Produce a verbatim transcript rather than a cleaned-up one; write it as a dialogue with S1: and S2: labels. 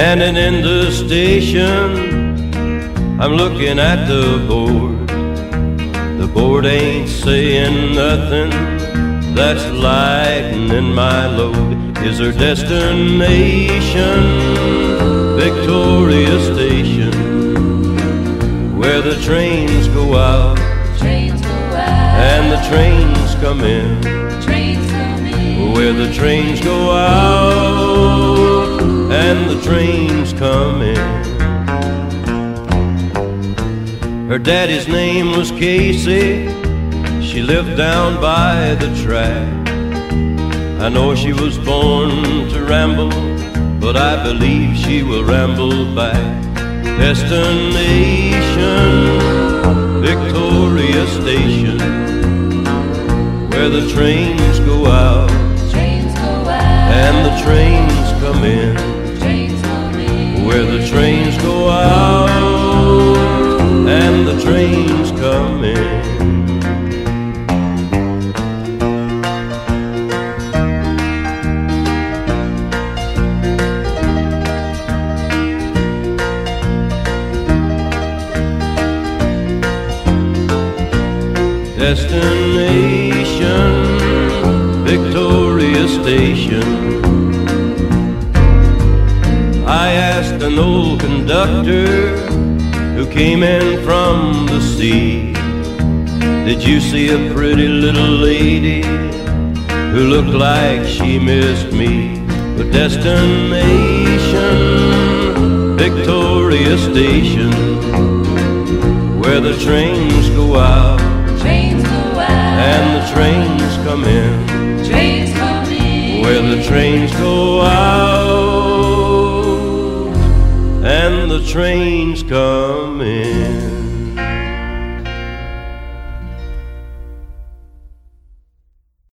S1: Standing in the station, I'm looking at the board. The board ain't saying nothing that's lightening my load. Is her destination Victoria Station, where the trains go out,
S2: trains go out,
S1: and the trains come in,
S2: trains come in,
S1: where the trains go out and the trains come in. Her daddy's name was Casey, she lived down by the track. I know she was born to ramble, but I believe she will ramble back. Destination Victoria Station, where the trains go out,
S2: trains go out,
S1: and the trains come in,
S2: trains come in,
S1: where the trains go out and the trains come in. Destination Victoria Station. I asked an old conductor who came in from the sea, did you see a pretty little lady who looked like she missed me? But destination Victoria Station, where the trains go out,
S2: trains go out,
S1: and the trains come in,
S2: trains come in,
S1: where the trains go out and the trains come in.